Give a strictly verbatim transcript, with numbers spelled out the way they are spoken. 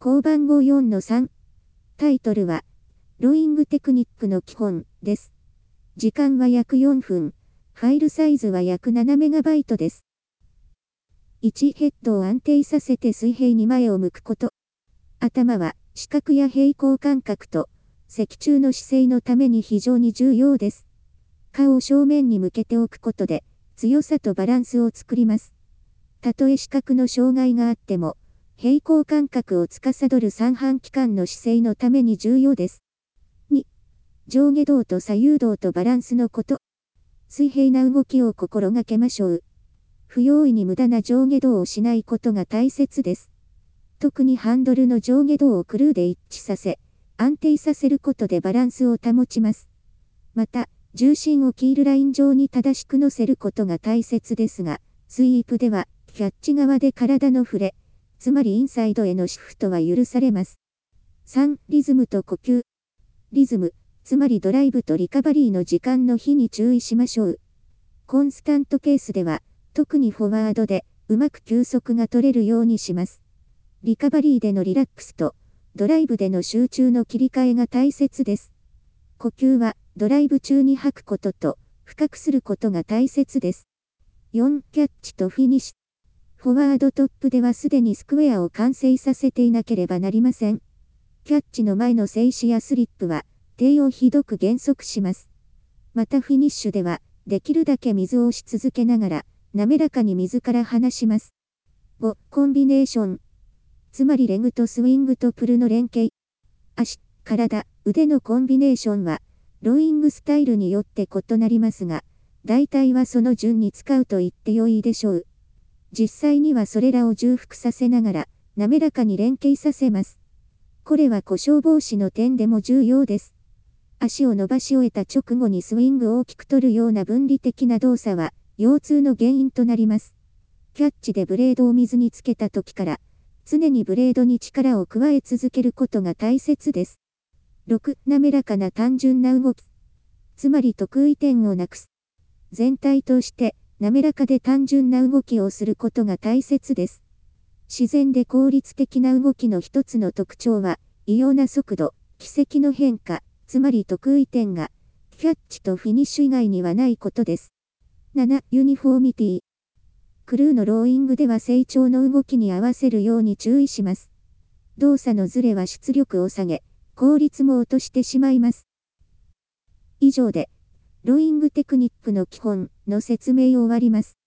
項番号 よんのさん。タイトルは、ローイングテクニックの基本です。時間は約よんふん。ファイルサイズは約 ななメガバイト です。いち. ヘッドを安定させて水平に前を向くこと。頭は視覚や平行感覚と脊柱の姿勢のために非常に重要です。顔を正面に向けておくことで強さとバランスを作ります。たとえ視覚の障害があっても、平行感覚を司る三半規管の姿勢のために重要です。に. 上下動と左右動とバランスのこと。水平な動きを心がけましょう。不用意に無駄な上下動をしないことが大切です。特にハンドルの上下動をクルーで一致させ、安定させることでバランスを保ちます。また、重心をキールライン上に正しく乗せることが大切ですが、スイープでは、キャッチ側で体の触れ、つまりインサイドへのシフトは許されます。さん. リズムと呼吸。リズム、つまりドライブとリカバリーの時間の比に注意しましょう。コンスタントケースでは、特にフォワードで、うまく休息が取れるようにします。リカバリーでのリラックスと、ドライブでの集中の切り替えが大切です。呼吸は、ドライブ中に吐くことと、深くすることが大切です。よん. キャッチとフィニッシュ。フォワードトップではすでにスクエアを完成させていなければなりません。キャッチの前の静止やスリップは、手をひどく減速します。またフィニッシュでは、できるだけ水を押し続けながら、滑らかに水から離します。ご. コンビネーション。つまりレグとスイングとプルの連携。足、体、腕のコンビネーションは、ローイングスタイルによって異なりますが、大体はその順に使うと言ってよいでしょう。実際にはそれらを重複させながら、滑らかに連携させます。これは故障防止の点でも重要です。足を伸ばし終えた直後にスイングを大きく取るような分離的な動作は、腰痛の原因となります。キャッチでブレードを水につけた時から、常にブレードに力を加え続けることが大切です。ろく. 滑らかな単純な動き。つまり得意点をなくす。全体として、滑らかで単純な動きをすることが大切です。自然で効率的な動きの一つの特徴は、異様な速度、軌跡の変化、つまり得意点が、キャッチとフィニッシュ以外にはないことです。なな. ユニフォーミティ。クルーのローイングでは成長の動きに合わせるように注意します。動作のズレは出力を下げ、効率も落としてしまいます。以上で、ローイングテクニックの基本の説明を終わります。